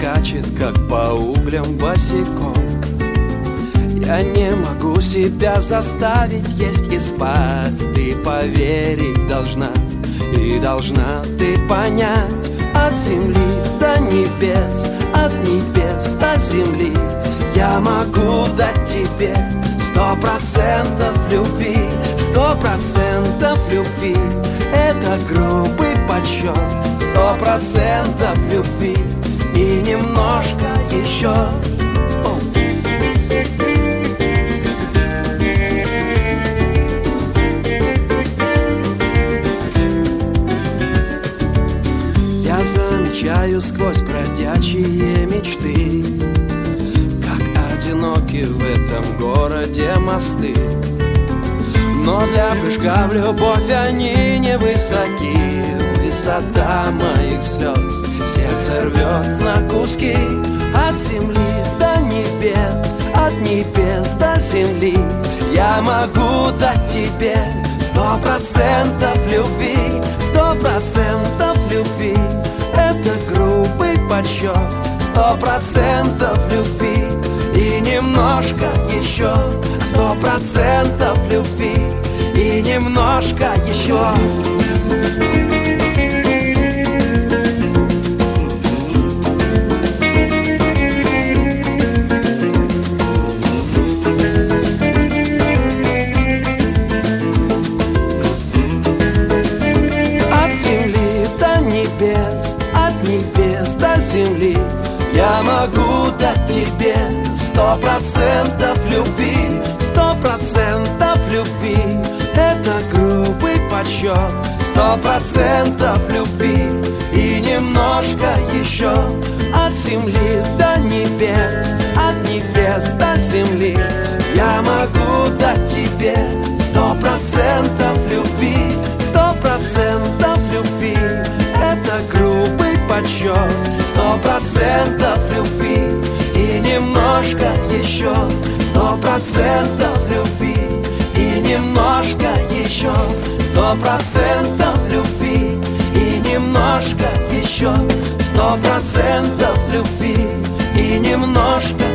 скачет, как по углям босиком. Я не могу себя заставить есть и спать. Ты поверить должна, и должна ты понять. От земли до небес, от небес до земли я могу дать тебе 100% любви, 100% любви. Это грубый подсчет, 100% любви и немножко еще. Я замечаю сквозь бродячие мечты, как одиноки в этом городе мосты. Но для прыжка в любовь они невысоки. Высота моих слез сердце рвет на куски. От земли до небес, от небес до земли я могу дать тебе 100% любви, 100% любви. Это грубый подсчет, 100% любви и немножко еще, 100% любви и немножко еще. От земли до небес, от небес до земли я могу дать тебе 100% любви, 100% любви. Это грубый подсчет, 100% любви и немножко еще. От земли до небес, от небес до земли я могу дать тебе 100% любви, 100% любви. Это грубый подсчет, 100% любви и немножко еще, 100% любви и немножко еще, 100% любви и немножко еще, 100% любви и немножко